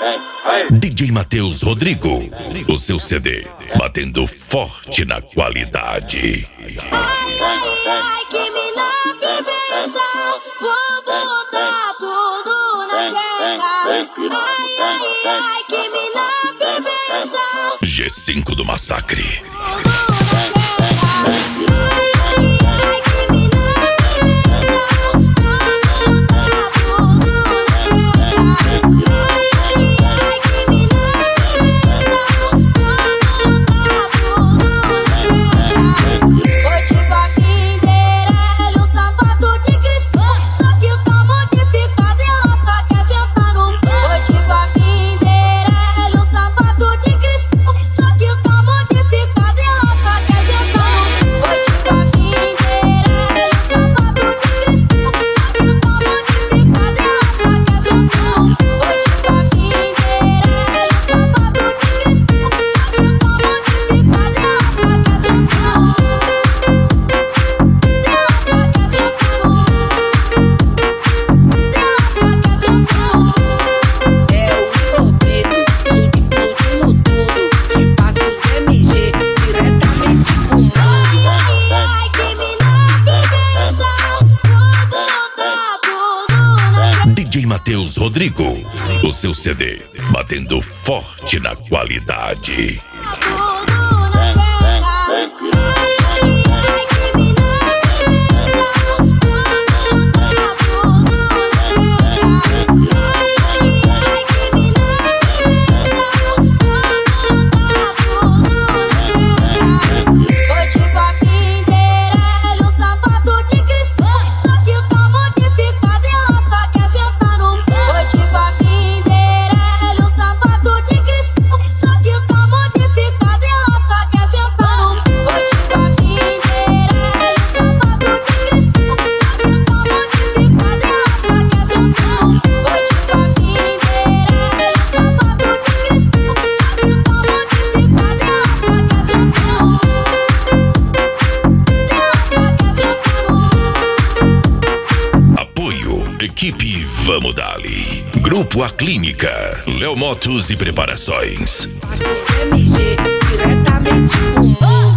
DJ Matheus Rodrigo, o seu CD, batendo forte na qualidade. Ai, que mina bebeza, vou botar tudo na checa. Ai, que mina bebeza, G5 do Massacre. DJ Matheus Rodrigo, o seu CD, batendo forte na qualidade. Equipe Vamos Dali, Grupo A Clínica, Léo Motos e Preparações. MG, diretamente do mundo.